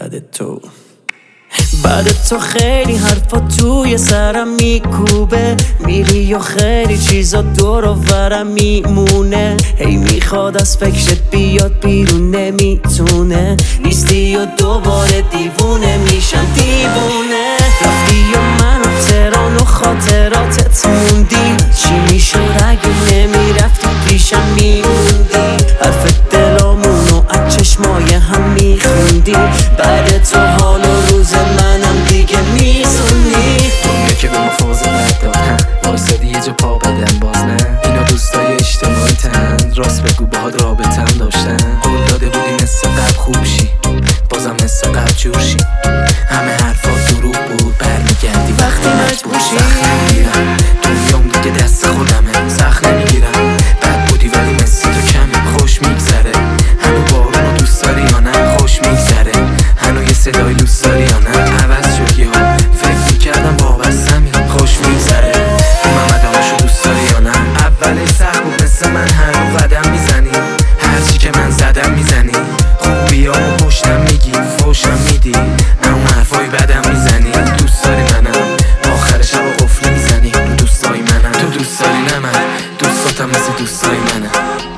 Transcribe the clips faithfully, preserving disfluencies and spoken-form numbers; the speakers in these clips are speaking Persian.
بعد تو بعد تو خیلی حرفا توی سرم میکوبه، میری و خیلی چیزا دور و برم میمونه. هی میخواد از فکرت بیاد بیرون نمیتونه، نیستی و دوباره دیوونه میشم دیوونه. رفتی و من و تهران و خاطراتت موندی، چی میشد اگه نمیرفتی پیشم میموندی؟ حرف دلامونو از چشمای هم میخوندی، بعد تو حال و روز منم دیگه میسونی. دنیا که به ما فاز ندادن، وایسادی یه جا پا بدن باز نه. اینا دوستای اجتماعی تن، راست بگو باهات رابطم داشتن. قول داده بودی مثل قبل خوب شی، بازم مثل قبل جور شی. همه حرفا دروغ بود، برمیگردی وقتی مجبور شی. سخت نمیگیرم دنیام دیگه دست خودمه، سخت نمیگیرم بد بودی ولی مثل تو کمی خوش میگذره. هنو بارونو دوست داری یا نه؟ خوش میگذره. هنو یه صدای دوست داری یا نه؟ عوض شدی ها، فکر میکردم وابستمی خوش میگذره. محمد آماشو دوست داری یا نه؟ اولش سخت بود مثل من هنو قدم میزنی، هرچی که من زدم میزنی. خوبیامو پشتم میگی، فوشم میدی، اما حرفای بدم میزنی. دوست داری منم، آخر شب و قفل میزنی رو دوستای منم. تو دوست داری نه من، دوستاتم مثل دوستای منم.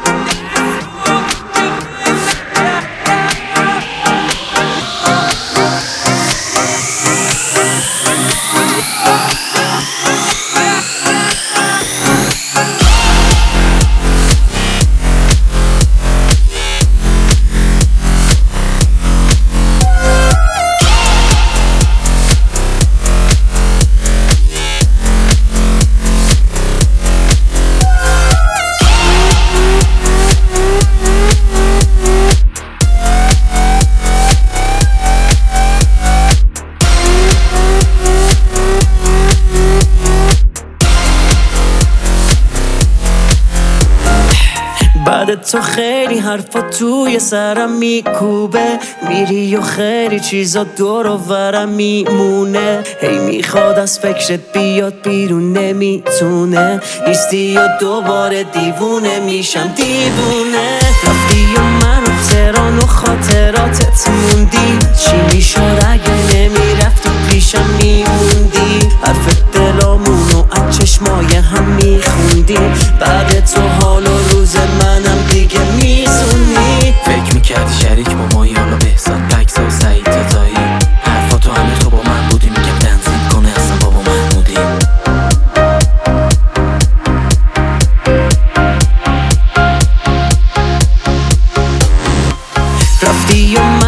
بعد تو خیلی حرفا توی سرم میکوبه، میری و خیلی چیزا دور و برم میمونه. هی میخواد از فکرت بیاد بیرون نمیتونه، نیستی و دوباره دیوونه میشم دیوونه. رفتی و من و تهران و خاطراتت موندی، چی میشد اگه نمیرفتی پیشم میموندی؟ حرف دلامونو از چشمای هم میخوندی، بعد تو حال و روز منم دیگه میسونی. فکر میکردی شریک با مایی، حالا بهزاد بکسا و سعید تاتایی. حرفا تو همه تو با من بودی، میگم تنظیم کنه اصلا بابا محمودی. رفتی و